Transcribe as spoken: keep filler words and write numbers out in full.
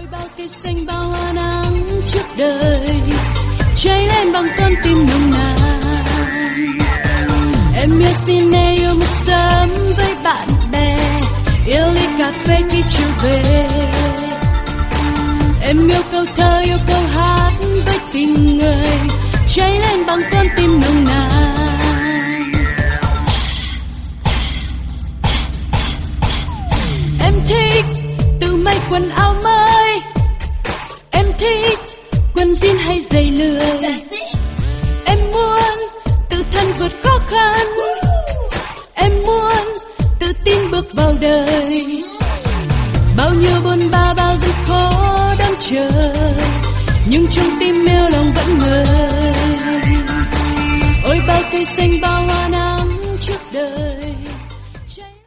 bao cây xanh bao hoa nắng trước đời cháy lên bằng con tim nồng nàn. Em yêu cine yêu một sớm với bạn bè, yêu ly cà phê khi chiều về. Em yêu câu thơ yêu câu hát với tình người cháy lên bằng con tim nồng nàn. Em thích tự may quần áo mới, em thích quần jean hay giày lười. Em muốn tự thân vượt khó khăn, em muốn tự tin bước vào đời. Bao nhiêu buồn ba bao gian khó đang chờ, nhưng trong tim yêu lòng vẫn ngờ. Ôi bao cây xanh bao hoa nắng trước đời